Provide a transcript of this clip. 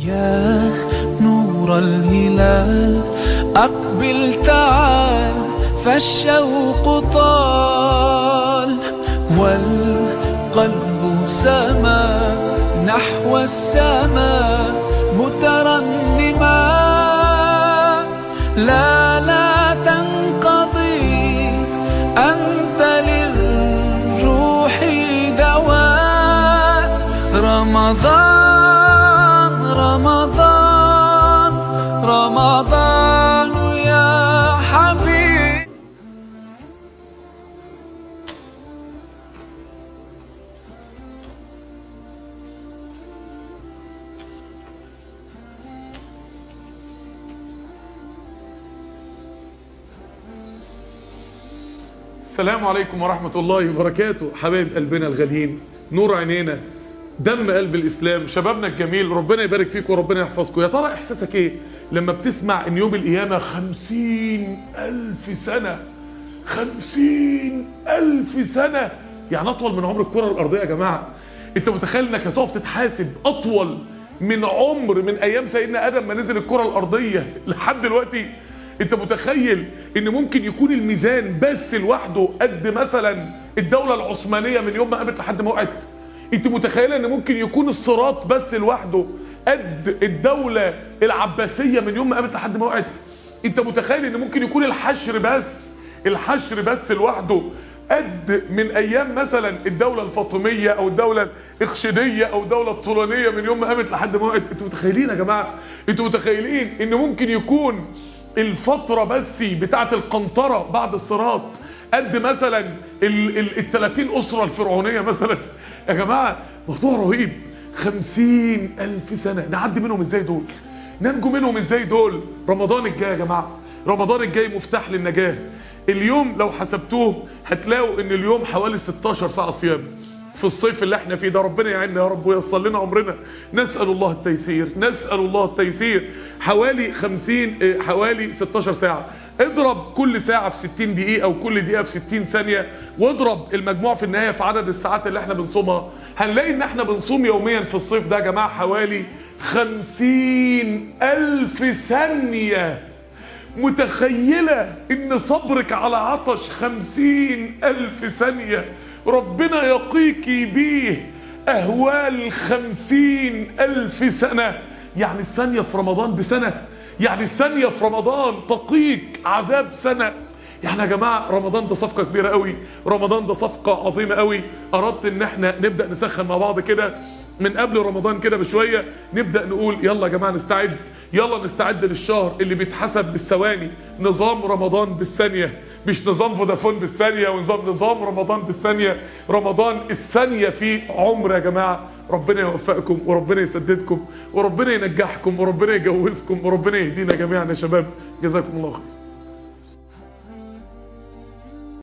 يا نور الهلال أقبل تعال، فالشوق طال والقلب سما نحو السماء مترنما. لا تنقضي، أنت للروح دواء. رمضان رمضان رمضان يا حبيب. السلام عليكم ورحمة الله وبركاته. حبايب قلبنا الغاليين، نور عينينا، دم قلب الإسلام، شبابنا الجميل، ربنا يبارك فيكم وربنا يحفظكم. يا ترى إحساسك إيه لما بتسمع إن يوم القيامة 50,000 سنة؟ 50,000 سنة يعني أطول من عمر الكرة الأرضية يا جماعة. أنت متخيل إنك هتقف تتحاسب أطول من عمر من أيام سيدنا آدم ما نزل الكرة الأرضية لحد دلوقتي؟ انت متخيل ان ممكن يكون الميزان بس لوحده قد مثلا الدولة العثمانية من يوم ما قامت لحد ما وقعت؟ انت متخيل ان ممكن يكون الصراط بس لوحده قد الدولة العباسية من يوم ما قامت لحد ما وقعت؟ انت متخيل ان ممكن يكون الحشر بس لوحده قد من ايام مثلا الدولة الفاطمية او الدولة الاخشيدية او الدولة الطولانية من يوم ما قامت لحد ما وقعت؟ انتوا متخيلين يا جماعة؟ انتوا متخيلين ان ممكن يكون الفترة بس بتاعة القنطرة بعد الصراط قد مثلا ال 30 أسرة الفرعونية مثلا؟ يا جماعة موضوع رهيب. 50,000 سنة نعدي منهم ازاي دول؟ ننجو منهم ازاي دول؟ رمضان الجاي يا جماعة، رمضان الجاي مفتاح للنجاة. اليوم لو حسبتوه هتلاقوا ان اليوم حوالي 16 ساعة صيام في الصيف اللي احنا فيه ده. ربنا يعيننا يا رب وييسر لنا عمرنا، نسأل الله التيسير، نسأل الله التيسير. حوالي 16 ساعة. اضرب كل ساعة في 60 دقيقة او كل دقيقة في 60 ثانية، واضرب المجموع في النهاية في عدد الساعات اللي احنا بنصومها، هنلاقي ان احنا بنصوم يوميا في الصيف ده يا جماعة حوالي 50,000 ثانية. متخيلة ان صبرك على عطش 50,000 ثانية ربنا يقيكي بيه أهوال 50,000 سنة؟ يعني الثانية في رمضان بسنة، يعني الثانية في رمضان تقيك عذاب سنة. يعني يا جماعة رمضان ده صفقة كبيرة قوي، رمضان ده صفقة عظيمة قوي. أردت ان احنا نبدأ نسخن مع بعض كده من قبل رمضان كده بشوية، نبدأ نقول يلا يا جماعة نستعد، يلا نستعد للشهر اللي بيتحسب بالثواني. نظام رمضان بالثانية، مش نظام فودافون بالثانية ونظام رمضان بالثانية. رمضان الثانية فيه عمر يا جماعة. ربنا يوفقكم وربنا يسددكم وربنا ينجحكم وربنا يجوزكم وربنا يهدينا جميعا يا شباب. جزاكم الله خير.